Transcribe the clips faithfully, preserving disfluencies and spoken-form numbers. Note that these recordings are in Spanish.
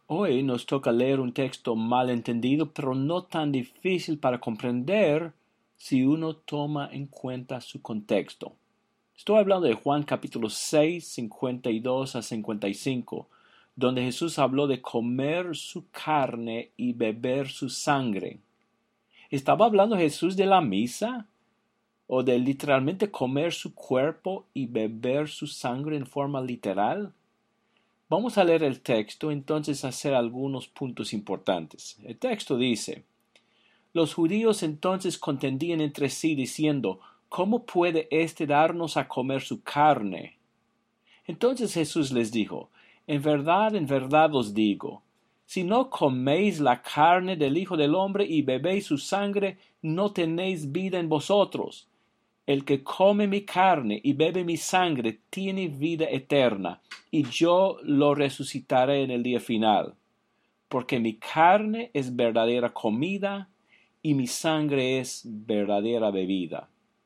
Hoy nos toca leer un texto mal entendido, pero no tan difícil para comprender si uno toma en cuenta su contexto. Estoy hablando de Juan capítulo seis, cincuenta y dos a cincuenta y cinco, donde Jesús habló de comer su carne y beber su sangre. ¿Estaba hablando Jesús de la misa? ¿O de literalmente comer su cuerpo y beber su sangre en forma literal? Vamos a leer el texto, entonces hacer algunos puntos importantes. El texto dice: los judíos entonces contendían entre sí diciendo: ¿cómo puede éste darnos a comer su carne? Entonces Jesús les dijo: en verdad, en verdad os digo, si no coméis la carne del Hijo del Hombre y bebéis su sangre, no tenéis vida en vosotros. El que come mi carne y bebe mi sangre tiene vida eterna, y yo lo resucitaré en el día final. Porque mi carne es verdadera comida, y mi sangre es verdadera bebida.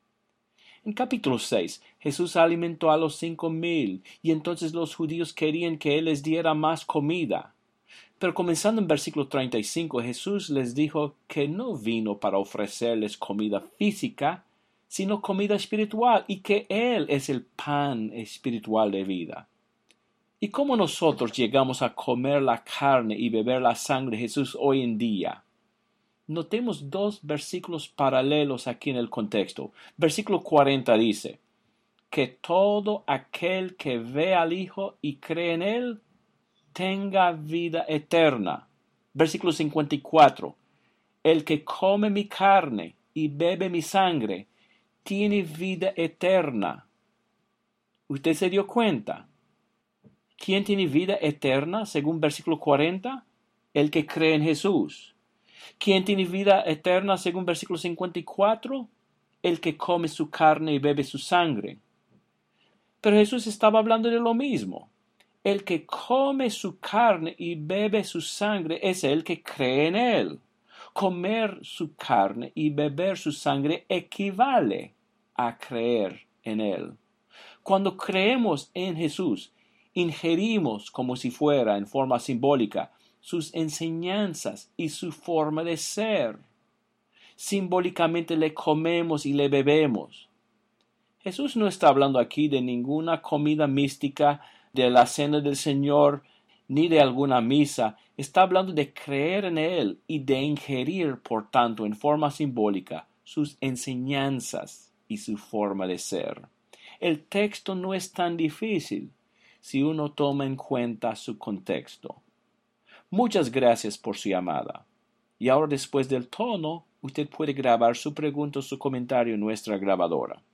En capítulo seis, Jesús alimentó a los cinco mil, y entonces los judíos querían que Él les diera más comida. Pero comenzando en versículo treinta y cinco, Jesús les dijo que no vino para ofrecerles comida física, sino comida espiritual, y que Él es el pan espiritual de vida. ¿Y cómo nosotros llegamos a comer la carne y beber la sangre de Jesús hoy en día? Notemos dos versículos paralelos aquí en el contexto. Versículo cuarenta dice: que todo aquel que ve al Hijo y cree en Él tenga vida eterna. Versículo cincuenta y cuatro: el que come mi carne y bebe mi sangre tiene vida eterna. ¿Usted se dio cuenta? ¿Quién tiene vida eterna según versículo cuarenta? El que cree en Jesús. ¿Quién tiene vida eterna según versículo cincuenta y cuatro? El que come su carne y bebe su sangre. Pero Jesús estaba hablando de lo mismo. El que come su carne y bebe su sangre es el que cree en Él. Comer su carne y beber su sangre equivale a creer en Él. Cuando creemos en Jesús, ingerimos como si fuera en forma simbólica sus enseñanzas y su forma de ser. Simbólicamente le comemos y le bebemos. Jesús no está hablando aquí de ninguna comida mística, de la cena del Señor, ni de alguna misa. Está hablando de creer en Él y de ingerir, por tanto, en forma simbólica, sus enseñanzas y su forma de ser. El texto no es tan difícil si uno toma en cuenta su contexto. Muchas gracias por su llamada. Y ahora, después del tono, usted puede grabar su pregunta o su comentario en nuestra grabadora.